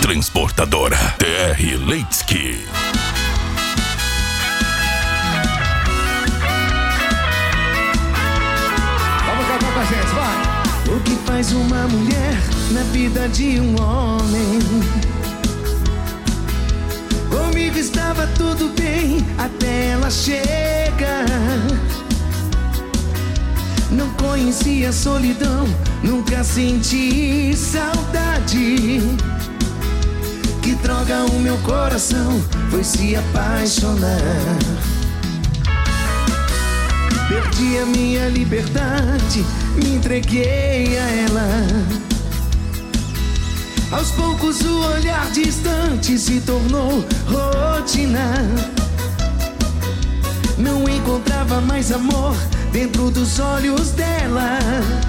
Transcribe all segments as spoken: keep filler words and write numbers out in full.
Transportadora T R Leitsky. Vamos cantar com a gente, vai! O que faz uma mulher na vida de um homem? Comigo estava tudo bem até ela chegar. Não conhecia solidão, nunca senti saudade. Que droga, o meu coração foi se apaixonar. Perdi a minha liberdade, me entreguei a ela. Aos poucos o olhar distante se tornou rotina. Não encontrava mais amor dentro dos olhos dela.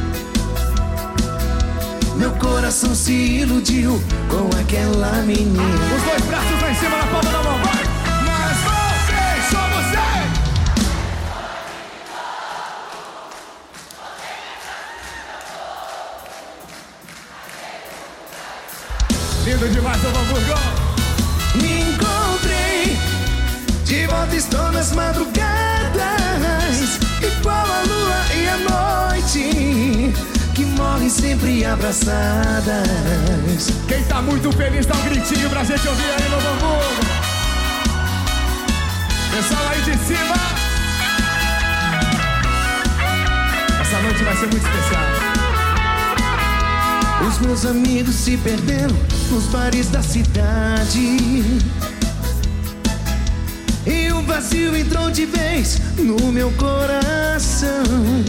Meu coração se iludiu com aquela menina. Os dois braços lá em cima, na palma da mão, vai! Mas vocês, só você! Lindo demais, Novo Hamburgo! Me encontrei, de volta estou nas madrugadas, igual a lua e a noite, que morrem sempre abraçadas. Quem tá muito feliz dá um gritinho pra gente ouvir aí, Novo Hamburgo. Pessoal aí de cima. Essa noite vai ser muito especial. Os meus amigos se perderam nos bares da cidade, e o vazio entrou de vez no meu coração.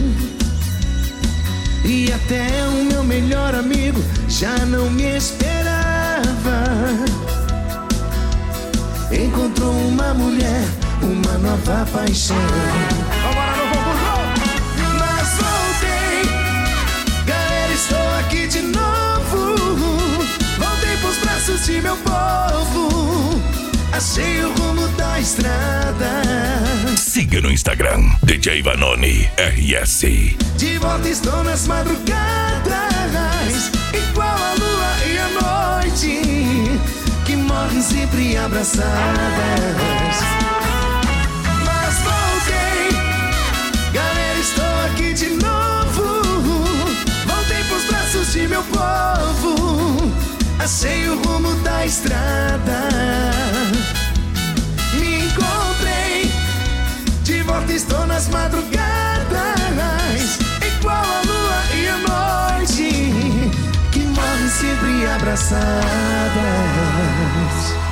E até o meu melhor amigo já não me esperava. Encontrou uma mulher, uma nova paixão. Vambora, Novo Hamburgo! Mas voltei, galera, estou aqui de novo. Voltei pros braços de meu povo. Achei o rumo da estrada. Siga no Instagram, D J Vanoni R S. De volta estou nas madrugadas, igual a lua e a noite, que morrem sempre abraçadas. Mas voltei, galera, estou aqui de novo. Voltei pros braços de meu povo. Achei o rumo da estrada. Me encontrei, de volta estou nas madrugadas, igual a lua e a noite, que morrem sempre abraçadas.